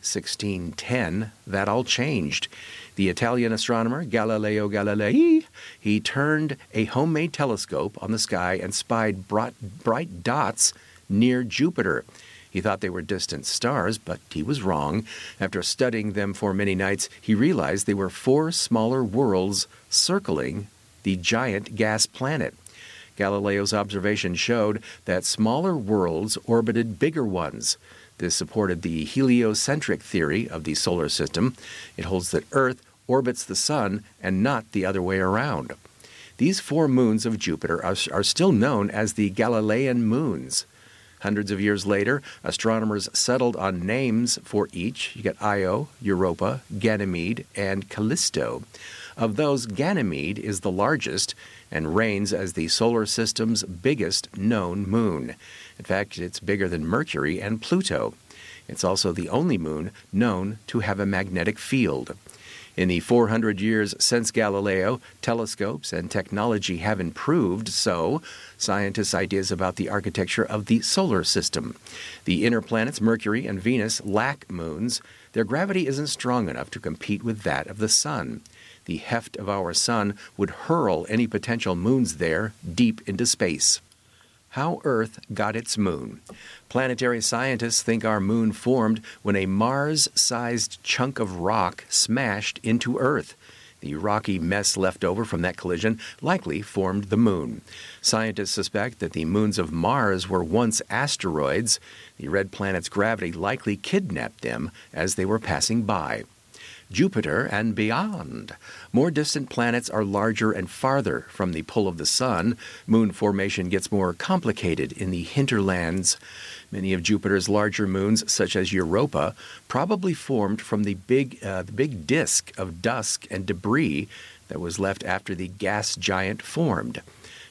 1610, that all changed. The Italian astronomer Galileo Galilei, he turned a homemade telescope on the sky and spied bright dots near Jupiter. He thought they were distant stars, but he was wrong. After studying them for many nights, he realized they were 4 smaller worlds circling the giant gas planet. Galileo's observation showed that smaller worlds orbited bigger ones. This supported the heliocentric theory of the solar system. It holds that Earth orbits the Sun and not the other way around. These 4 moons of Jupiter are still known as the Galilean moons. Hundreds of years later, astronomers settled on names for each. You got Io, Europa, Ganymede, and Callisto. Of those, Ganymede is the largest and reigns as the solar system's biggest known moon. In fact, it's bigger than Mercury and Pluto. It's also the only moon known to have a magnetic field. In the 400 years since Galileo, telescopes and technology have improved, so scientists' ideas about the architecture of the solar system. The inner planets Mercury and Venus lack moons. Their gravity isn't strong enough to compete with that of the Sun. The heft of our Sun would hurl any potential moons there deep into space. How Earth got its moon. Planetary scientists think our moon formed when a Mars-sized chunk of rock smashed into Earth. The rocky mess left over from that collision likely formed the moon. Scientists suspect that the moons of Mars were once asteroids. The red planet's gravity likely kidnapped them as they were passing by. Jupiter and beyond. More distant planets are larger and farther from the pull of the Sun. Moon formation gets more complicated in the hinterlands. Many of Jupiter's larger moons, such as Europa, probably formed from the big disk of dust and debris that was left after the gas giant formed.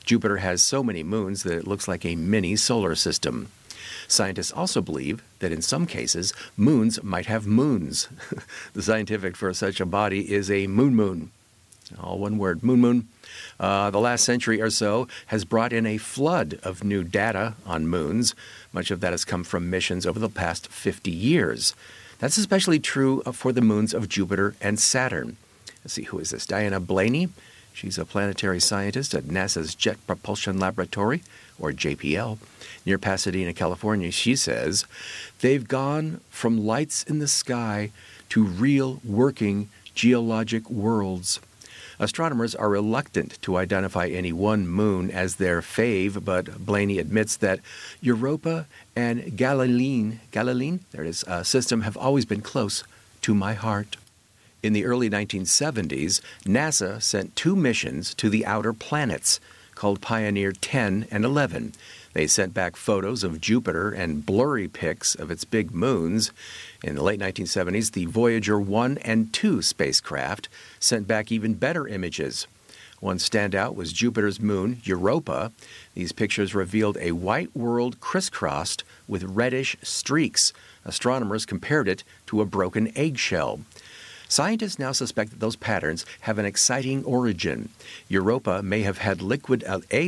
Jupiter has so many moons that it looks like a mini solar system. Scientists also believe that in some cases, moons might have moons. The scientific for such a body is a moon. All one word, moon. The last century or so has brought in a flood of new data on moons. Much of that has come from missions over the past 50 years. That's especially true for the moons of Jupiter and Saturn. Let's see, who is this? Diana Blaney. She's a planetary scientist at NASA's Jet Propulsion Laboratory, or JPL, near Pasadena, California. She says, they've gone from lights in the sky to real working geologic worlds. Astronomers are reluctant to identify any one moon as their fave, but Blaney admits that Europa and Galilean system have always been close to my heart. In the early 1970s, NASA sent 2 missions to the outer planets, called Pioneer 10 and 11. They sent back photos of Jupiter and blurry pics of its big moons. In the late 1970s, the Voyager 1 and 2 spacecraft sent back even better images. One standout was Jupiter's moon, Europa. These pictures revealed a white world crisscrossed with reddish streaks. Astronomers compared it to a broken eggshell. Scientists now suspect that those patterns have an exciting origin. Europa may have had a liquid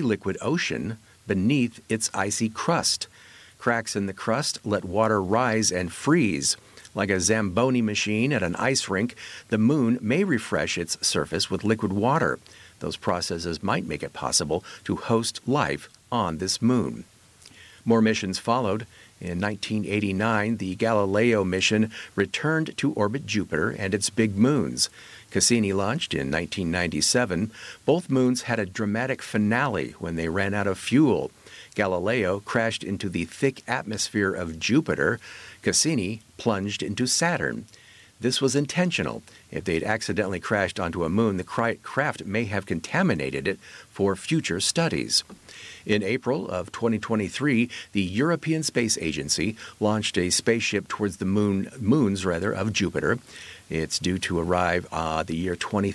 ocean beneath its icy crust. Cracks in the crust let water rise and freeze. Like a Zamboni machine at an ice rink, the moon may refresh its surface with liquid water. Those processes might make it possible to host life on this moon. More missions followed. In 1989, the Galileo mission returned to orbit Jupiter and its big moons. Cassini launched in 1997. Both moons had a dramatic finale when they ran out of fuel. Galileo crashed into the thick atmosphere of Jupiter. Cassini plunged into Saturn. This was intentional. If they'd accidentally crashed onto a moon, the craft may have contaminated it for future studies. In April of 2023, the European Space Agency launched a spaceship towards the moons of Jupiter. It's due to arrive the year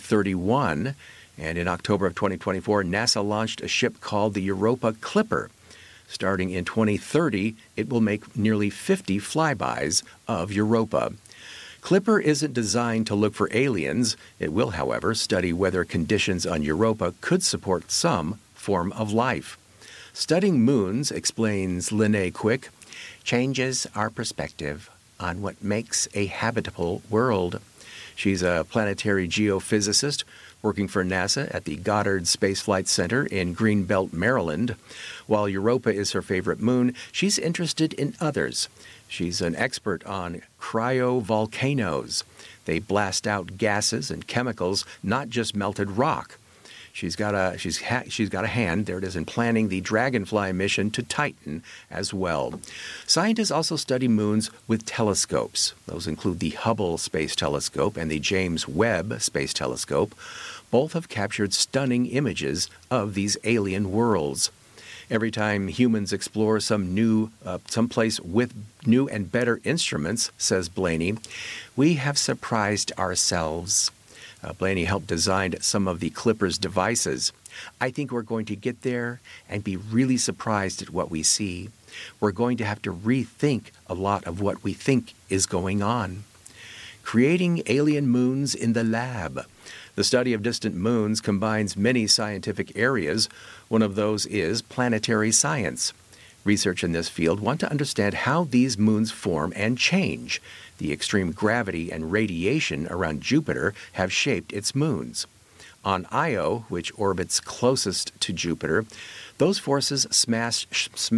2031. And in October of 2024, NASA launched a ship called the Europa Clipper. Starting in 2030, it will make nearly 50 flybys of Europa. Clipper isn't designed to look for aliens. It will, however, study whether conditions on Europa could support some form of life. Studying moons, explains Lene Quick, changes our perspective on what makes a habitable world. She's a planetary geophysicist working for NASA at the Goddard Space Flight Center in Greenbelt, Maryland. While Europa is her favorite moon, she's interested in others. She's an expert on cryovolcanoes. They blast out gases and chemicals, not just melted rock. She's got a hand, there it is, in planning the Dragonfly mission to Titan as well. Scientists also study moons with telescopes. Those include the Hubble Space Telescope and the James Webb Space Telescope. Both have captured stunning images of these alien worlds. Every time humans explore some place with new and better instruments, says Blaney, we have surprised ourselves. Blaney helped design some of the Clipper's devices. I think we're going to get there and be really surprised at what we see. We're going to have to rethink a lot of what we think is going on. Creating alien moons in the lab. The study of distant moons combines many scientific areas. One of those is planetary science. Research in this field want to understand how these moons form and change. The extreme gravity and radiation around Jupiter have shaped its moons. On Io, which orbits closest to Jupiter, those forces smash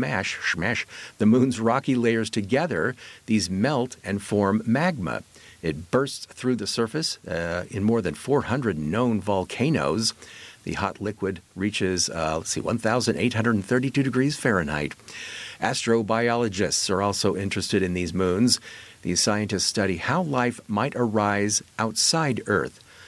the moon's rocky layers together. These melt and form magma. It bursts through the surface in more than 400 known volcanoes. The hot liquid reaches, 1,832 degrees Fahrenheit. Astrobiologists are also interested in these moons. These scientists study how life might arise outside Earth.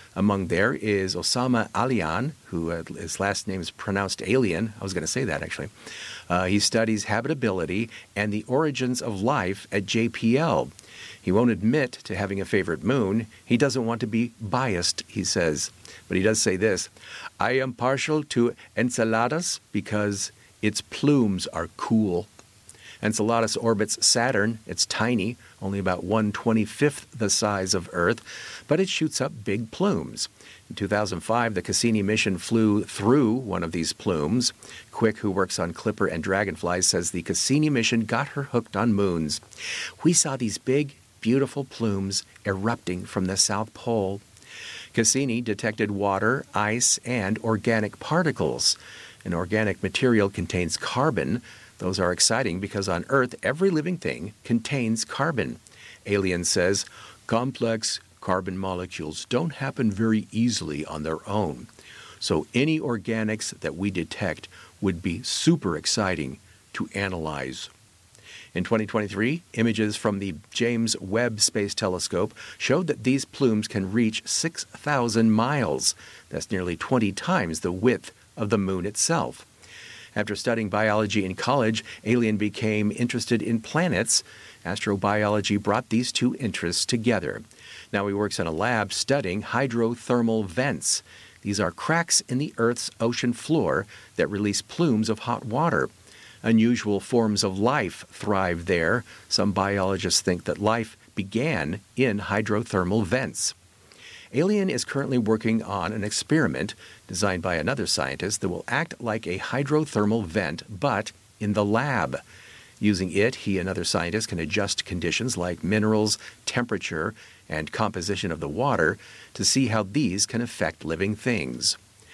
Among there is Osama Alian, who his last name is pronounced alien. I was going to say that, actually. He studies habitability and the origins of life at JPL. He won't admit to having a favorite moon. He doesn't want to be biased, he says. But he does say this: I am partial to Enceladus because its plumes are cool. Enceladus orbits Saturn. It's tiny, only about 1/25th the size of Earth, but it shoots up big plumes. In 2005, the Cassini mission flew through one of these plumes. Quick, who works on Clipper and Dragonfly, says the Cassini mission got her hooked on moons. We saw these big, beautiful plumes erupting from the South Pole. Cassini detected water, ice, and organic particles. An organic material contains carbon. Those are exciting because on Earth, every living thing contains carbon. Alien says, complex carbon molecules don't happen very easily on their own. So any organics that we detect would be super exciting to analyze. In 2023, images from the James Webb Space Telescope showed that these plumes can reach 6,000 miles. That's nearly 20 times the width of the moon itself. After studying biology in college, Alien became interested in planets. Astrobiology brought these two interests together. Now he works in a lab studying hydrothermal vents. These are cracks in the Earth's ocean floor that release plumes of hot water. Unusual forms of life thrive there. Some biologists think that life began in hydrothermal vents. Alien is currently working on an experiment designed by another scientist that will act like a hydrothermal vent, but in the lab. Using it, he and other scientists can adjust conditions like minerals, temperature, and composition of the water to see how these can affect living things.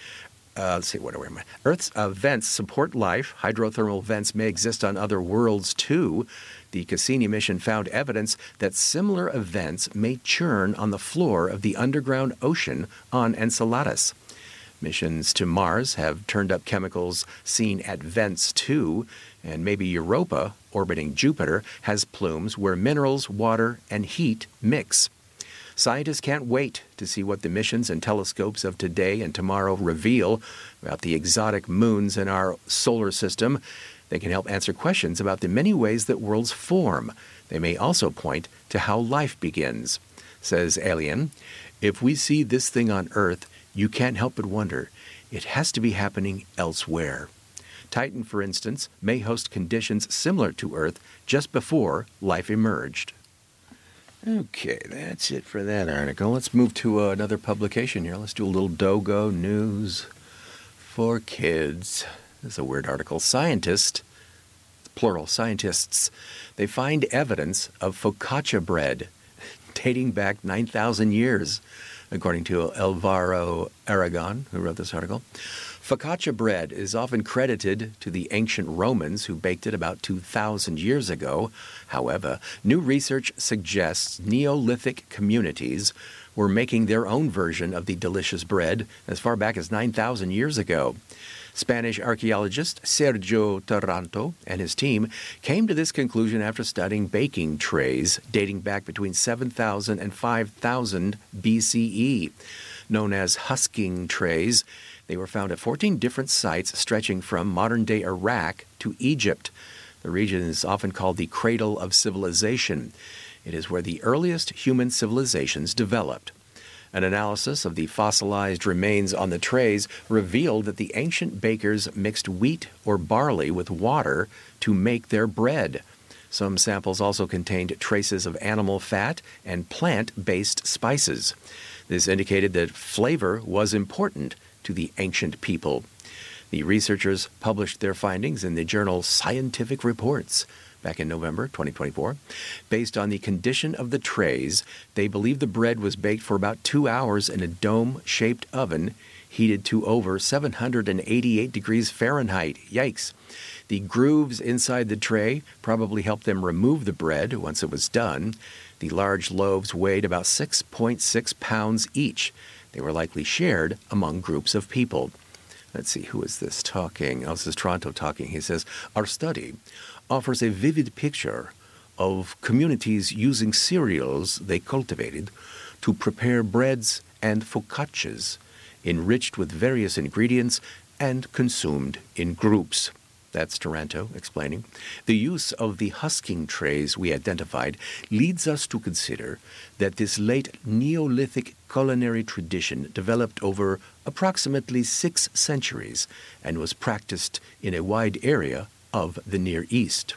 Let's see, where am I? Earth's vents support life. Hydrothermal vents may exist on other worlds, too. The Cassini mission found evidence that similar events may churn on the floor of the underground ocean on Enceladus. Missions to Mars have turned up chemicals seen at vents, too, and maybe Europa, orbiting Jupiter, has plumes where minerals, water, and heat mix. Scientists can't wait to see what the missions and telescopes of today and tomorrow reveal about the exotic moons in our solar system. They can help answer questions about the many ways that worlds form. They may also point to how life begins. Says Alien, if we see this thing on Earth, you can't help but wonder, it has to be happening elsewhere. Titan, for instance, may host conditions similar to Earth just before life emerged. Okay, that's it for that article. Let's move to another publication here. Let's do a little Dogo news for kids. This is a weird article. Scientists, plural, scientists, they find evidence of focaccia bread dating back 9,000 years, according to Alvaro Aragon, who wrote this article. Focaccia bread is often credited to the ancient Romans who baked it about 2,000 years ago. However, new research suggests Neolithic communities were making their own version of the delicious bread as far back as 9,000 years ago. Spanish archaeologist Sergio Taranto and his team came to this conclusion after studying baking trays dating back between 7,000 and 5,000 BCE. Known as husking trays, they were found at 14 different sites stretching from modern-day Iraq to Egypt. The region is often called the cradle of civilization. It is where the earliest human civilizations developed. An analysis of the fossilized remains on the trays revealed that the ancient bakers mixed wheat or barley with water to make their bread. Some samples also contained traces of animal fat and plant-based spices. This indicated that flavor was important to the ancient people. The researchers published their findings in the journal Scientific Reports back in November 2024. Based on the condition of the trays, they believe the bread was baked for about 2 hours in a dome-shaped oven heated to over 788 degrees Fahrenheit. Yikes! The grooves inside the tray probably helped them remove the bread once it was done. The large loaves weighed about 6.6 pounds each. They were likely shared among groups of people. Let's see, who is this talking? Oh, this is Toronto talking. He says, our study offers a vivid picture of communities using cereals they cultivated to prepare breads and focaccias, enriched with various ingredients and consumed in groups. That's Taranto explaining. The use of the husking trays we identified leads us to consider that this late Neolithic culinary tradition developed over approximately 6 centuries and was practiced in a wide area of the Near East.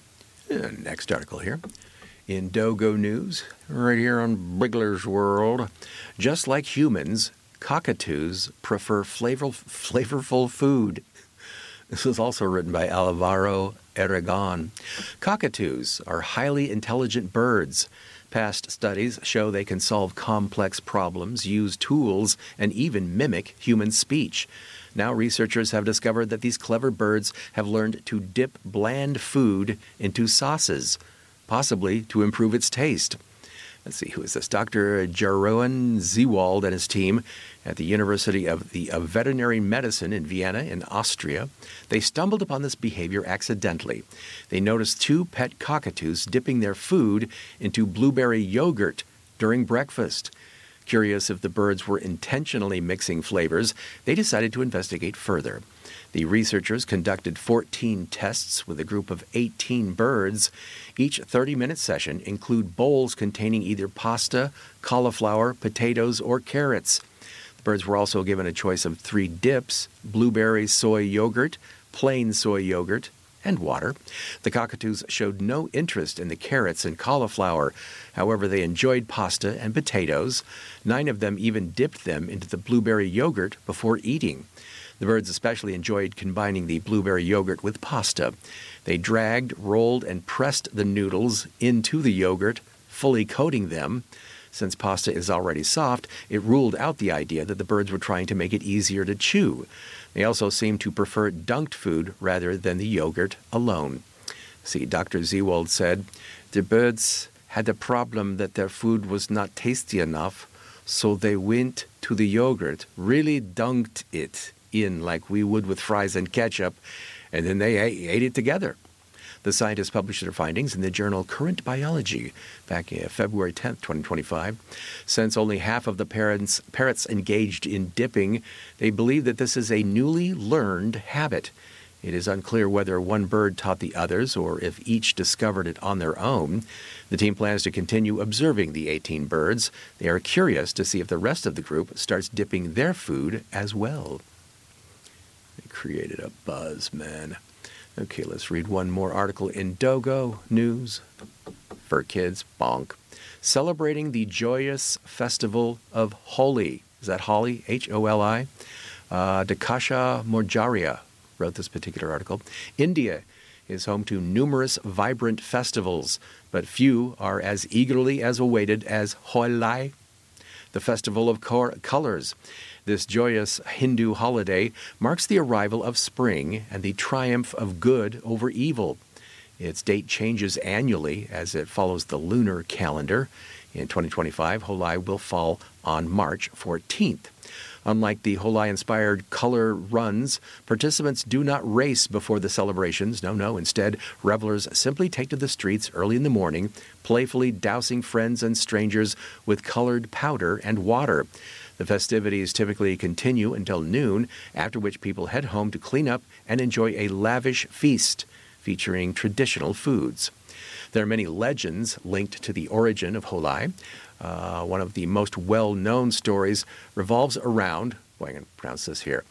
Next article here. In Dogo News, right here on Bigler's World. Just like humans, cockatoos prefer flavorful food. This was also written by Alvaro Aragon. Cockatoos are highly intelligent birds. Past studies show they can solve complex problems, use tools, and even mimic human speech. Now researchers have discovered that these clever birds have learned to dip bland food into sauces, possibly to improve its taste. Let's see, who is this? Dr. Jeroen Zeewald and his team at the University of Veterinary Medicine in Vienna in Austria. They stumbled upon this behavior accidentally. They noticed 2 pet cockatoos dipping their food into blueberry yogurt during breakfast. Curious if the birds were intentionally mixing flavors, they decided to investigate further. The researchers conducted 14 tests with a group of 18 birds. Each 30-minute session included bowls containing either pasta, cauliflower, potatoes, or carrots. The birds were also given a choice of 3 dips: blueberry soy yogurt, plain soy yogurt, and water. The cockatoos showed no interest in the carrots and cauliflower. However, they enjoyed pasta and potatoes. 9 of them even dipped them into the blueberry yogurt before eating. The birds especially enjoyed combining the blueberry yogurt with pasta. They dragged, rolled, and pressed the noodles into the yogurt, fully coating them. Since pasta is already soft, it ruled out the idea that the birds were trying to make it easier to chew. They also seemed to prefer dunked food rather than the yogurt alone. See, Dr. Zeewald said, the birds had a problem that their food was not tasty enough, so they went to the yogurt, really dunked it in like we would with fries and ketchup, and then they ate it together. The scientists published their findings in the journal Current Biology back in February 10, 2025. Since only half of the parrots engaged in dipping, they believe that this is a newly learned habit. It is unclear whether one bird taught the others or if each discovered it on their own. The team plans to continue observing the 18 birds. They are curious to see if the rest of the group starts dipping their food as well. They created a buzz, man. Okay, let's read one more article in Dogo News for kids. Bonk. Celebrating the joyous festival of Holi. Is that Holi? H-O-L-I? Dakasha Morjaria wrote this particular article. India is home to numerous vibrant festivals, but few are as eagerly as awaited as Holi, the festival of colors. This joyous Hindu holiday marks the arrival of spring and the triumph of good over evil. Its date changes annually as it follows the lunar calendar. In 2025, Holi will fall on March 14th. Unlike the Holi-inspired color runs, participants do not race before the celebrations. No. Instead, revelers simply take to the streets early in the morning, playfully dousing friends and strangers with colored powder and water. The festivities typically continue until noon, after which people head home to clean up and enjoy a lavish feast featuring traditional foods. There are many legends linked to the origin of Holi. One of the most well-known stories revolves around, I can pronounce this here,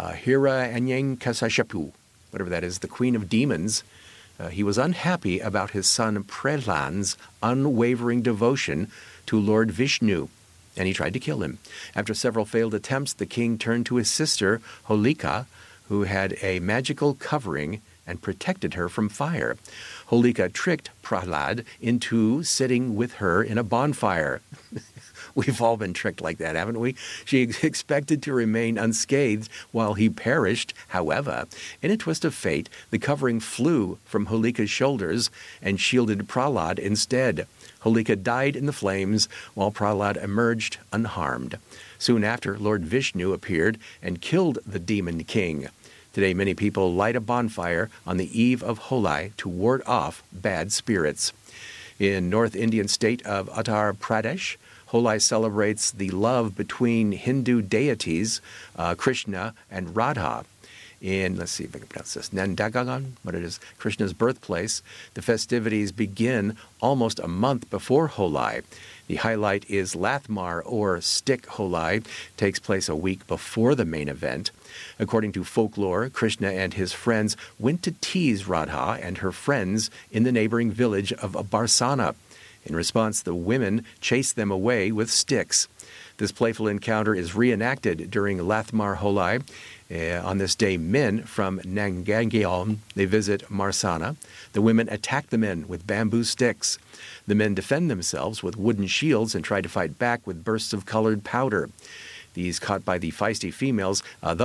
Hiranyangkashipu, whatever that is, the queen of demons. He was unhappy about his son Prahlad's unwavering devotion to Lord Vishnu, and he tried to kill him. After several failed attempts, the king turned to his sister, Holika, who had a magical covering and protected her from fire. Holika tricked Prahlad into sitting with her in a bonfire. We've all been tricked like that, haven't we? She expected to remain unscathed while he perished. However, in a twist of fate, the covering flew from Holika's shoulders and shielded Prahlad instead. Holika died in the flames while Prahlad emerged unharmed. Soon after, Lord Vishnu appeared and killed the demon king. Today, many people light a bonfire on the eve of Holi to ward off bad spirits. In North Indian state of Uttar Pradesh, Holai celebrates the love between Hindu deities, Krishna and Radha. In, let's see if I can pronounce this, Nandagaon, what it is, Krishna's birthplace. The festivities begin almost a month before Holai. The highlight is Lathmar, or Stick Holai, takes place a week before the main event. According to folklore, Krishna and his friends went to tease Radha and her friends in the neighboring village of Barsana. In response, the women chased them away with sticks. This playful encounter is reenacted during Lathmar Holai. On this day, men from Nangangyeom, they visit Marsana. The women attack the men with bamboo sticks. The men defend themselves with wooden shields and try to fight back with bursts of colored powder. Those caught by the feisty females, have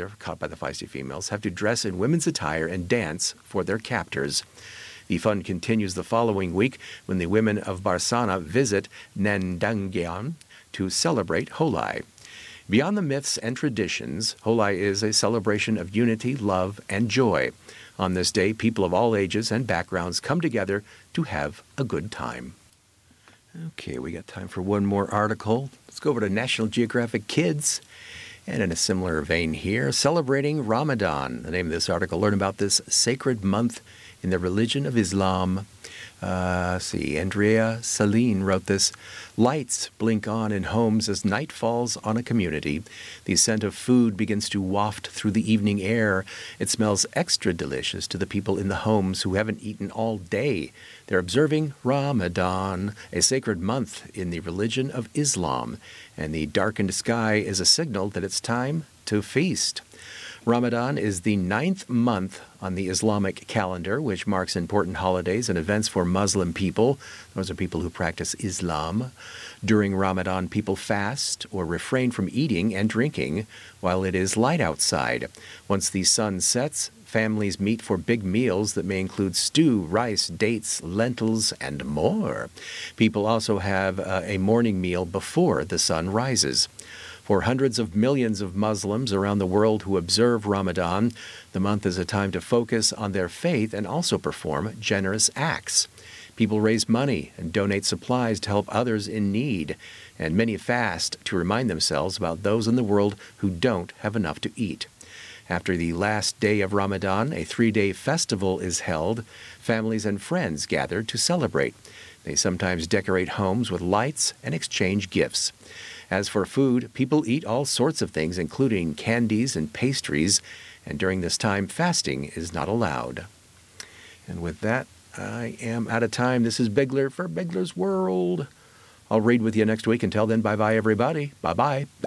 to dress in women's attire and dance for their captors. The fun continues the following week when the women of Barsana visit Nandangyeon to celebrate Holai. Beyond the myths and traditions, Holai is a celebration of unity, love, and joy. On this day, people of all ages and backgrounds come together to have a good time. Okay, we got time for one more article. Let's go over to National Geographic Kids. And in a similar vein here, celebrating Ramadan. The name of this article, learn about this sacred month in the religion of Islam. Andrea Saline wrote this. Lights blink on in homes as night falls on a community. The scent of food begins to waft through the evening air. It smells extra delicious to the people in the homes who haven't eaten all day. They're observing Ramadan, a sacred month in the religion of Islam, and the darkened sky is a signal that it's time to feast. Ramadan is the 9th month on the Islamic calendar, which marks important holidays and events for Muslim people. Those are people who practice Islam. During Ramadan, people fast or refrain from eating and drinking while it is light outside. Once the sun sets, families meet for big meals that may include stew, rice, dates, lentils, and more. People also have a morning meal before the sun rises. For hundreds of millions of Muslims around the world who observe Ramadan, the month is a time to focus on their faith and also perform generous acts. People raise money and donate supplies to help others in need, and many fast to remind themselves about those in the world who don't have enough to eat. After the last day of Ramadan, a 3-day festival is held. Families and friends gather to celebrate. They sometimes decorate homes with lights and exchange gifts. As for food, people eat all sorts of things, including candies and pastries, and during this time, fasting is not allowed. And with that, I am out of time. This is Bigler for Bigler's World. I'll read with you next week. Until then, bye-bye, everybody. Bye-bye.